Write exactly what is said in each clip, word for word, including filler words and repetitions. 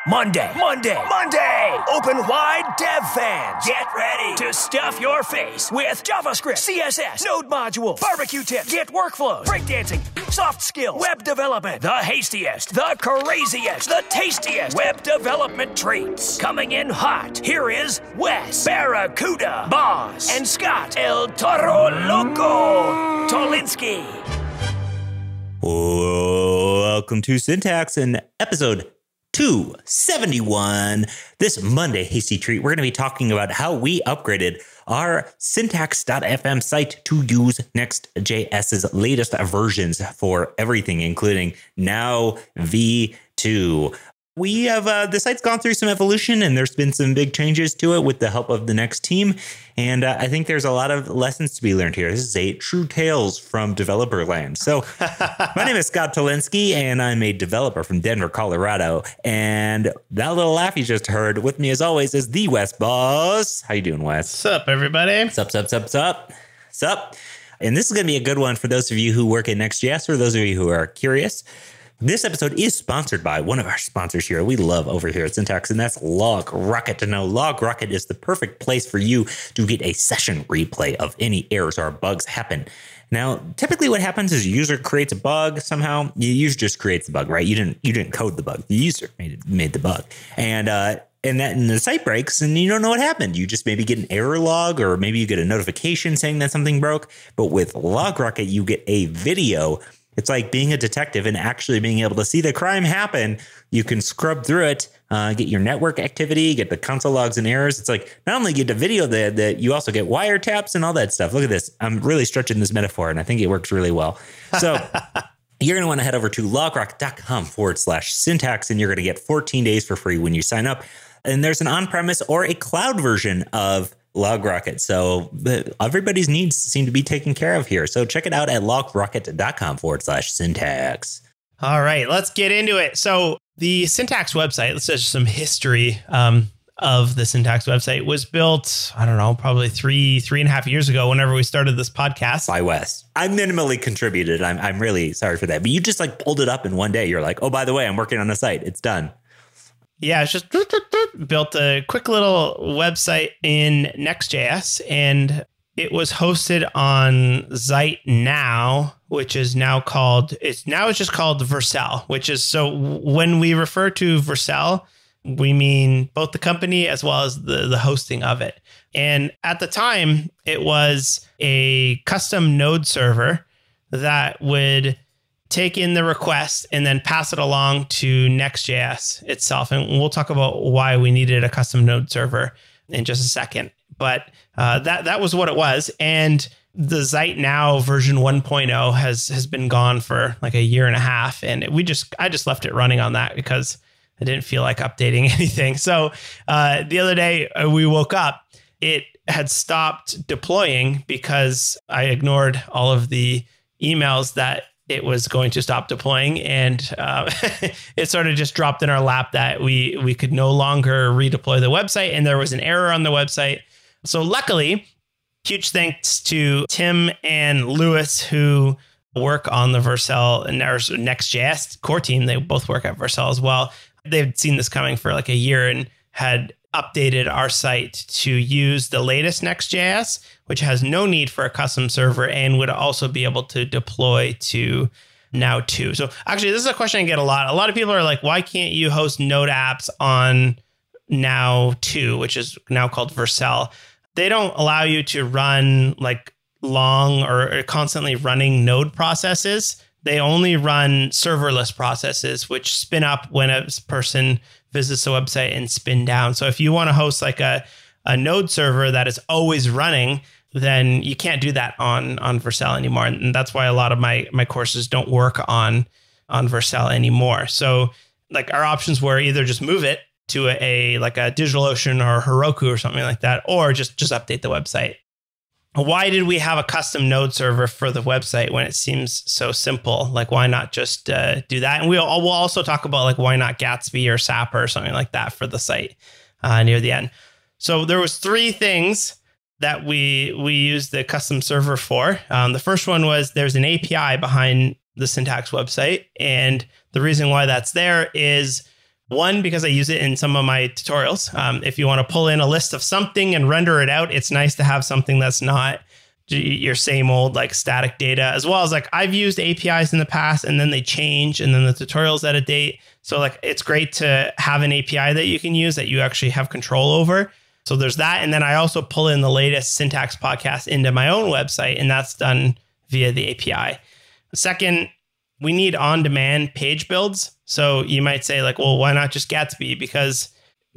Monday, Monday, Monday! Open wide, dev fans. Get ready to stuff your face with JavaScript, C S S, Node modules, barbecue tips, Git workflows, breakdancing, soft skills, web development, the hastiest, the craziest, the tastiest web development treats. Coming in hot, here is Wes, Barracuda, Boss, and Scott, El Toro Loco, Tolinsky. Welcome to Syntax and episode two seventy-one. This Monday Hasty Treat, we're going to be talking about how we upgraded our syntax dot f m site to use Next.js's latest versions for everything, including now v two. We have, uh, the site's gone through some evolution and there's been some big changes to it with the help of the Next team. And uh, I think there's a lot of lessons to be learned here. This is a true tales from developer land. So my name is Scott Tolinsky and I'm a developer from Denver, Colorado. And that little laugh you just heard with me as always is the Wes Boss. How you doing, Wes? What's up, everybody? Sup, sup, sup, sup, sup. And this is going to be a good one for those of you who work at Next.js or those of you who are curious. This episode is sponsored by one of our sponsors here we love over here at Syntax, and that's LogRocket. Now, LogRocket is the perfect place for you to get a session replay of any errors or bugs happen. Now, typically what happens is a user creates a bug somehow. The user just creates the bug, right? You didn't you didn't code the bug. The user made it, made the bug. And uh, and that and the site breaks and you don't know what happened. You just maybe get an error log or maybe you get a notification saying that something broke. But with LogRocket, you get a video. It's like being a detective and actually being able to see the crime happen. You can scrub through it, uh, get your network activity, get the console logs and errors. It's like not only get the video that, that you also get wiretaps and all that stuff. Look at this. I'm really stretching this metaphor and I think it works really well. So you're going to want to head over to logrocket.com forward slash syntax and you're going to get fourteen days for free when you sign up. And there's an on-premise or a cloud version of LogRocket. So everybody's needs seem to be taken care of here. So check it out at logrocket.com forward slash syntax. All right, let's get into it. So the Syntax website, let's just some history um, of the Syntax website was built, I don't know, probably three, three and a half years ago, whenever we started this podcast. By Wes. I minimally contributed. I'm, I'm really sorry for that. But you just like pulled it up in one day. You're like, oh, by the way, I'm working on the site. It's done. Yeah, it's just built a quick little website in Next.js, and it was hosted on Zeit Now, which is now called, it's now it's just called Vercel, which is, so when we refer to Vercel, we mean both the company as well as the, the hosting of it. And at the time, it was a custom node server that would take in the request and then pass it along to Next.js itself. And we'll talk about why we needed a custom node server in just a second. But uh, that that was what it was. And the Zeit Now version one point oh has has been gone for like a year and a half. And we just I just left it running on that because I didn't feel like updating anything. So uh, the other day uh, we woke up, it had stopped deploying because I ignored all of the emails that it was going to stop deploying, and uh, it sort of just dropped in our lap that we we could no longer redeploy the website, and there was an error on the website. So luckily, huge thanks to Tim and Lewis, who work on the Vercel and Next.js core team. They both work at Vercel as well. They've seen this coming for like a year and had updated our site to use the latest Next.js, which has no need for a custom server and would also be able to deploy to Now two. So actually, this is a question I get a lot. A lot of people are like, why can't you host Node apps on Now two, which is now called Vercel? They don't allow you to run like long or constantly running node processes. They only run serverless processes, which spin up when a person visits the website and spin down. So if you want to host like a, a node server that is always running, then you can't do that on, on Vercel anymore. And that's why a lot of my, my courses don't work on, on Vercel anymore. So like our options were either just move it to a, a like a DigitalOcean or Heroku or something like that, or just, just update the website. Why did we have a custom node server for the website when it seems so simple? Like, why not just uh, do that? And we'll, we'll also talk about like, why not Gatsby or Sapper or something like that for the site uh, near the end. So there was three things that we we used the custom server for. Um, the first one was there's an A P I behind the Syntax website. And the reason why that's there is One, because I use it in some of my tutorials. Um, if you want to pull in a list of something and render it out, it's nice to have something that's not your same old like static data, as well as like I've used A P Is in the past and then they change and then the tutorial's out of date. So like it's great to have an A P I that you can use that you actually have control over. So there's that. And then I also pull in the latest Syntax podcast into my own website, and that's done via the A P I. Second, we need on-demand page builds. So you might say like, well, why not just Gatsby? Because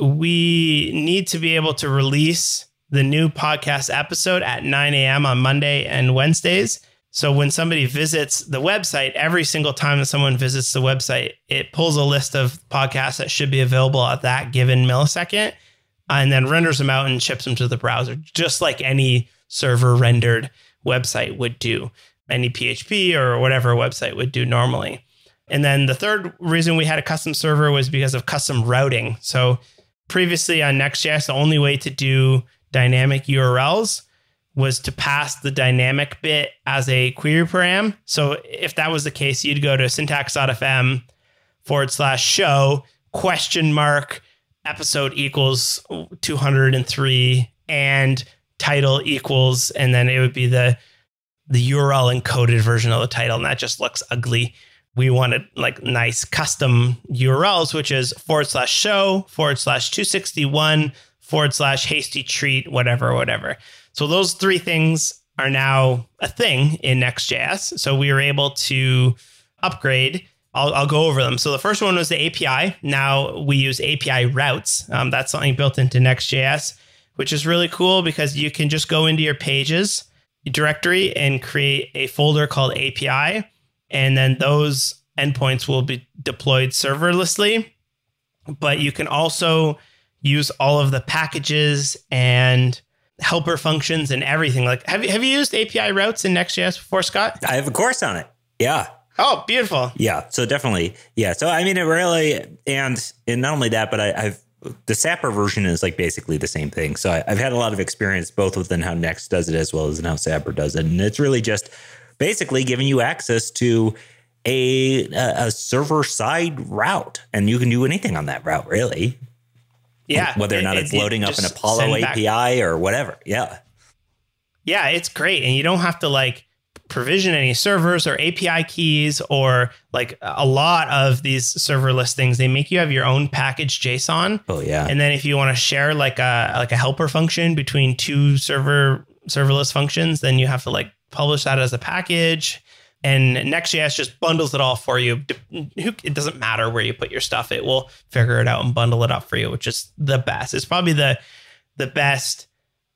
we need to be able to release the new podcast episode at nine a.m. on Monday and Wednesdays. So when somebody visits the website, every single time that someone visits the website, it pulls a list of podcasts that should be available at that given millisecond, and then renders them out and ships them to the browser, just like any server rendered website would do, any P H P or whatever a website would do normally. And then the third reason we had a custom server was because of custom routing. So previously on Next.js, the only way to do dynamic U R Ls was to pass the dynamic bit as a query param. So if that was the case, you'd go to syntax.fm forward slash show question mark episode equals two hundred three and title equals, and then it would be the the U R L encoded version of the title, and that just looks ugly. We wanted like nice custom U R Ls, which is forward slash show forward slash two sixty-one forward slash hasty treat, whatever, whatever. So those three things are now a thing in Next.js. So we were able to upgrade. I'll, I'll go over them. So the first one was the A P I. Now we use A P I routes. Um, that's something built into Next.js, which is really cool because you can just go into your pages directory and create a folder called A P I. And then those endpoints will be deployed serverlessly. But you can also use all of the packages and helper functions and everything. Like, have you have you used A P I routes in Next.js before, Scott? I have a course on it. Yeah. Oh, beautiful. Yeah. So definitely. Yeah. So, I mean, it really, and, and not only that, but I, I've, the Sapper version is like basically the same thing. So I, I've had a lot of experience both within how Next does it as well as in how Sapper does it. And it's really just basically giving you access to a, a server side route, and you can do anything on that route, really. Yeah. Whether or not it, it's it, loading it up an Apollo A P I or whatever. Yeah. Yeah, it's great. And you don't have to like provision any servers or A P I keys or like a lot of these serverless things. They make you have your own package JSON. Oh, yeah. And then if you want to share like a like a helper function between two server serverless functions, then you have to like publish that as a package. And Next.js just bundles it all for you. It doesn't matter where you put your stuff. It will figure it out and bundle it up for you, which is the best. It's probably the the best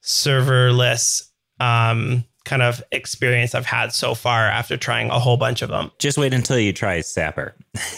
serverless um, kind of experience I've had so far after trying a whole bunch of them. Just wait until you try Sapper.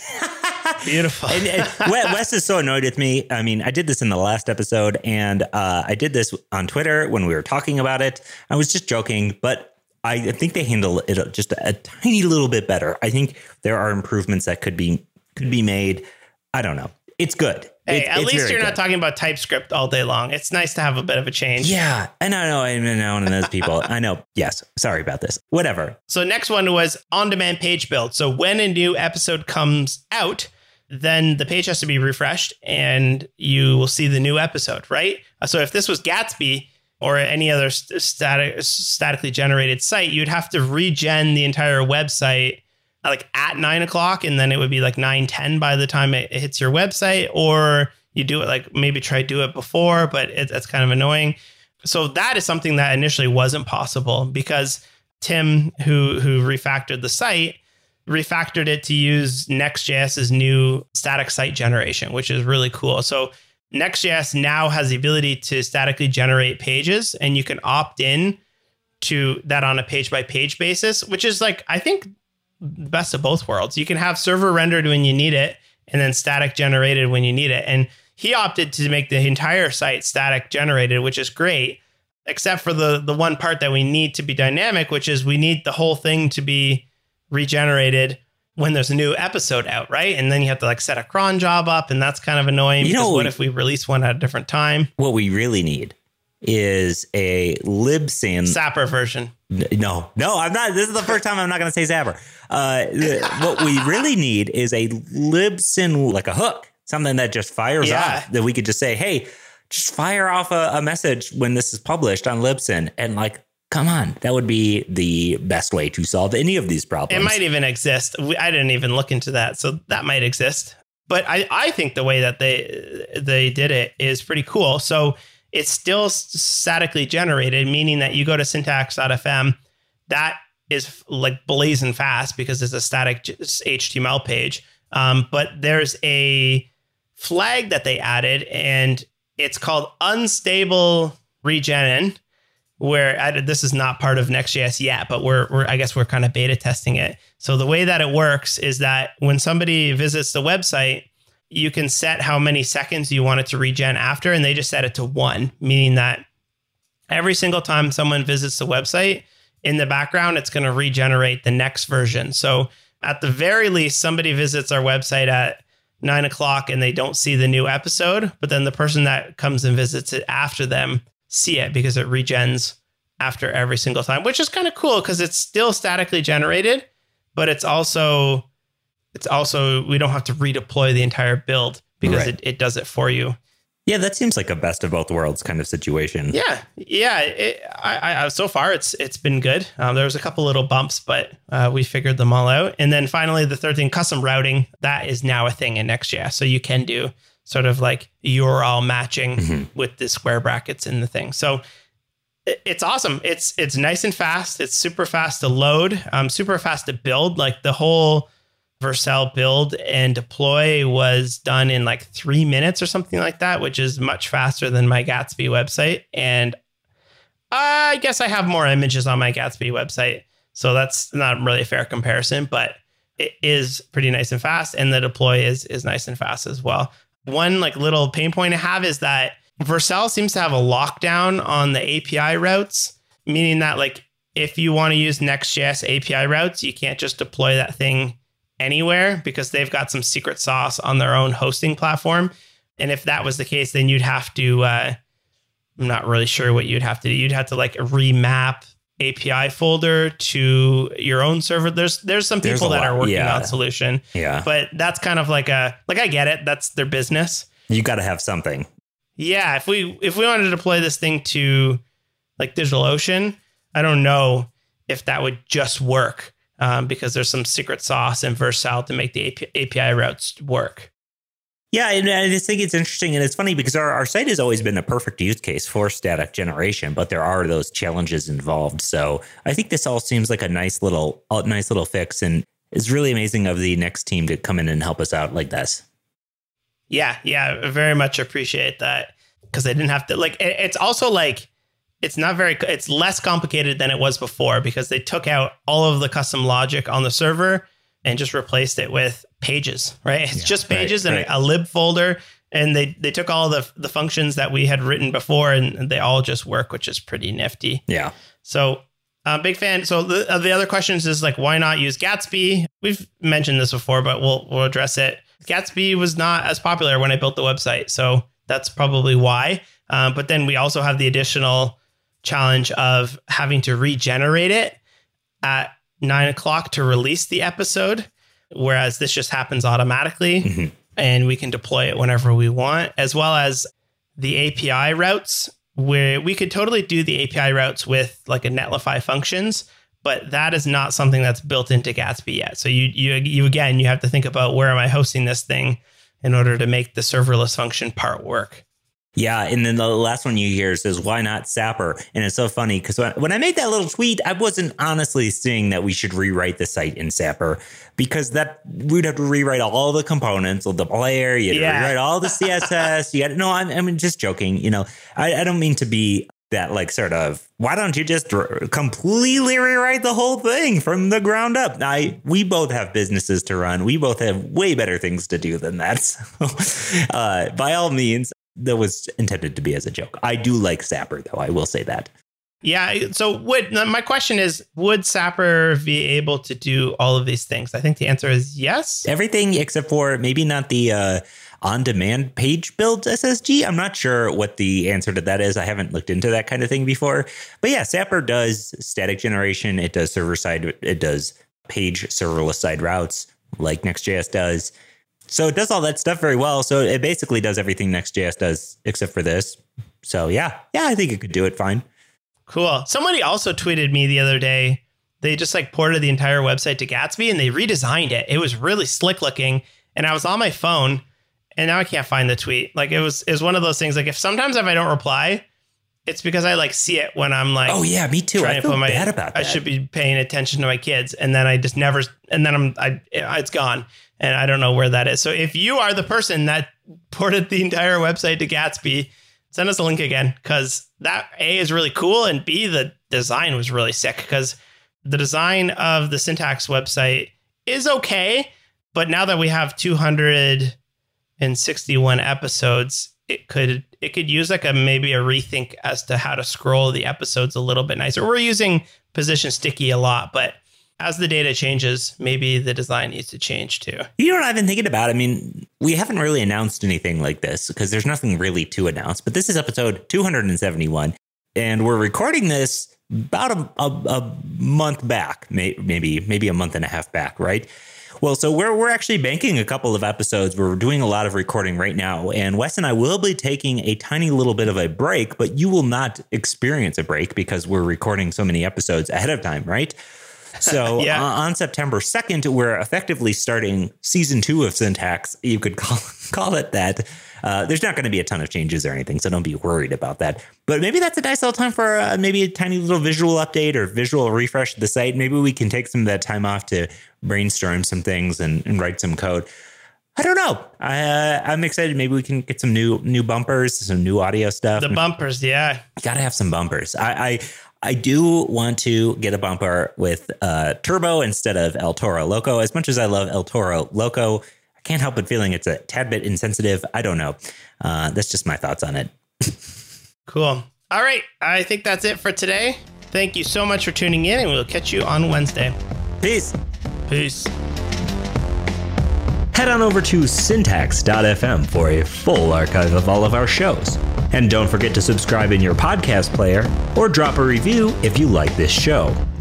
Beautiful. and, and Wes is so annoyed with me. I mean, I did this in the last episode, and uh, I did this on Twitter when we were talking about it. I was just joking, but I think they handle it just a tiny little bit better. I think there are improvements that could be could be made. I don't know. It's good. Hey, it, at it's least you're good. not talking about TypeScript all day long. It's nice to have a bit of a change. Yeah, and I know, I know, and those people. I know. Yes, sorry about this. Whatever. So next one was on-demand page build. So when a new episode comes out, then the page has to be refreshed, and you will see the new episode, right? So if this was Gatsby or any other static, statically generated site, you'd have to regen the entire website like at nine o'clock, and then it would be like nine ten by the time it hits your website, or you do it like maybe try to do it before, but it, that's kind of annoying. So that is something that initially wasn't possible because Tim, who who refactored the site, refactored it to use Next.js's new static site generation, which is really cool. So Next.js now has the ability to statically generate pages, and you can opt in to that on a page by page basis, which is like, I think, best of both worlds. You can have server rendered when you need it and then static generated when you need it. And he opted to make the entire site static generated, which is great, except for the, the one part that we need to be dynamic, which is we need the whole thing to be regenerated when there's a new episode out, right? And then you have to like set a cron job up, and that's kind of annoying. You because know, what we, if we release one at a different time? What we really need is a libsyn Sapper version. No, no, I'm not. This is the first time I'm not going to say Sapper. Uh, what we really need is a libsyn, like a hook something that just fires Yeah. off, that we could just say, hey, just fire off a, a message when this is published on Libsyn. And like, come on, that would be the best way to solve any of these problems. It might even exist. We, I didn't even look into that. So that might exist. But I, I think the way that they they did it is pretty cool. So it's still statically generated, meaning that you go to syntax dot f m, that is like blazing fast because it's a static H T M L page. Um, but there's a flag that they added, and it's called unstable regen, where I, this is not part of Next.js yet, but we're, we're I guess we're kind of beta testing it. So the way that it works is that when somebody visits the website, you can set how many seconds you want it to regen after, and they just set it to one, meaning that every single time someone visits the website, in the background, it's going to regenerate the next version. So at the very least, somebody visits our website at nine o'clock and they don't see the new episode, but then the person that comes and visits it after them see it because it regens after every single time, which is kind of cool because it's still statically generated, but it's also, it's also, we don't have to redeploy the entire build because Right. it, it does it for you. Yeah, that seems like a best of both worlds kind of situation. Yeah, yeah. It, I, I, so far, it's it's been good. Um, there was a couple little bumps, but uh, we figured them all out. And then finally, the third thing, custom routing, that is now a thing in Next.js. So you can do sort of like U R L matching mm-hmm. with the square brackets in the thing. So it, it's awesome. It's it's nice and fast. It's super fast to load. Um, super fast to build. Like the whole Vercel build and deploy was done in like three minutes or something like that, which is much faster than my Gatsby website. And I guess I have more images on my Gatsby website, so that's not really a fair comparison, but it is pretty nice and fast. And the deploy is, is nice and fast as well. One like little pain point I have is that Vercel seems to have a lockdown on the A P I routes, meaning that like if you want to use Next.js A P I routes, you can't just deploy that thing anywhere because they've got some secret sauce on their own hosting platform. And if that was the case, then you'd have to, uh, I'm not really sure what you'd have to do. You'd have to like remap A P I folder to your own server. There's, there's some people there's that are working yeah. on solution, yeah, but that's kind of like a, like, I get it. That's their business. You got to have something. Yeah. If we, if we wanted to deploy this thing to like DigitalOcean, I don't know if that would just work. Um, because there's some secret sauce in Vercel to make the A P I routes work. Yeah, and I just think it's interesting. And it's funny because our, our site has always been a perfect use case for static generation, but there are those challenges involved. So I think this all seems like a nice little, a nice little fix. And it's really amazing of the Next team to come in and help us out like this. Yeah, yeah, I very much appreciate that because they didn't have to like, it, it's also like, It's not very, it's less complicated than it was before because they took out all of the custom logic on the server and just replaced it with pages, right? It's yeah, just pages right, and right. a lib folder. And they, they took all the, the functions that we had written before and they all just work, which is pretty nifty. Yeah. So I'm a big fan. So the, uh, the other questions is like, why not use Gatsby? We've mentioned this before, but we'll, we'll address it. Gatsby was not as popular when I built the website. So that's probably why. Uh, but then we also have the additional challenge of having to regenerate it at nine o'clock to release the episode, whereas this just happens automatically mm-hmm. and we can deploy it whenever we want, as well as the A P I routes where we could totally do the A P I routes with like a Netlify functions, but that is not something that's built into Gatsby yet. So you, you, you, again, you have to think about where am I hosting this thing in order to make the serverless function part work. Yeah. And then the last one you hear says, why not Sapper? And it's so funny because when, when I made that little tweet, I wasn't honestly saying that we should rewrite the site in Sapper because that we'd have to rewrite all the components of the player. You had yeah. to rewrite all the C S S. You had, no, I'm, I'm just joking. You know, I, I don't mean to be that like sort of, why don't you just r- completely rewrite the whole thing from the ground up? I, we both have businesses to run. We both have way better things to do than that. So, uh, by all means, that was intended to be as a joke. I do like Sapper, though. I will say that. Yeah. So would my question is, would Sapper be able to do all of these things? I think the answer is yes. Everything except for maybe not the uh, on-demand page build S S G. I'm not sure what the answer to that is. I haven't looked into that kind of thing before. But yeah, Sapper does static generation. It does server side. It does page serverless side routes like Next.js does. So it does all that stuff very well. So it basically does everything Next.js does except for this. So yeah, yeah, I think it could do it fine. Cool. Somebody also tweeted me the other day. They just like ported the entire website to Gatsby and they redesigned it. It was really slick looking. And I was on my phone and now I can't find the tweet. Like it was, it was one of those things. Like if sometimes if I don't reply, it's because I like see it when I'm like, oh yeah, me too. I feel my, bad about that. I should be paying attention to my kids. And then I just never, and then I'm, I, it's gone. And I don't know where that is. So if you are the person that ported the entire website to Gatsby, send us a link again, because that A is really cool. And B, the design was really sick, because the design of the Syntax website is okay. But now that we have two hundred sixty-one episodes, it could it could use like a maybe a rethink as to how to scroll the episodes a little bit nicer. We're using position sticky a lot, but as the data changes, maybe the design needs to change too. You know what I've been thinking about? I mean, we haven't really announced anything like this because there's nothing really to announce. But this is episode two hundred seventy-one, and we're recording this about a, a, a month back, maybe maybe a month and a half back, right? Well, so we're we're actually banking a couple of episodes. We're doing a lot of recording right now, and Wes and I will be taking a tiny little bit of a break, but you will not experience a break because we're recording so many episodes ahead of time, right? So yeah. uh, on September second, we're effectively starting season two of Syntax. You could call, call it that. Uh, there's not going to be a ton of changes or anything, so don't be worried about that. But maybe that's a nice little time for uh, maybe a tiny little visual update or visual refresh of the site. Maybe we can take some of that time off to brainstorm some things and, and write some code. I don't know. I, uh, I'm excited. Maybe we can get some new new bumpers, some new audio stuff. The bumpers, yeah. Got to have some bumpers. I, I I do want to get a bumper with uh, Turbo instead of El Toro Loco. As much as I love El Toro Loco, I can't help but feeling it's a tad bit insensitive. I don't know. Uh, that's just my thoughts on it. Cool. All right. I think that's it for today. Thank you so much for tuning in, and we'll catch you on Wednesday. Peace. Peace. Head on over to syntax dot f m for a full archive of all of our shows. And don't forget to subscribe in your podcast player or drop a review if you like this show.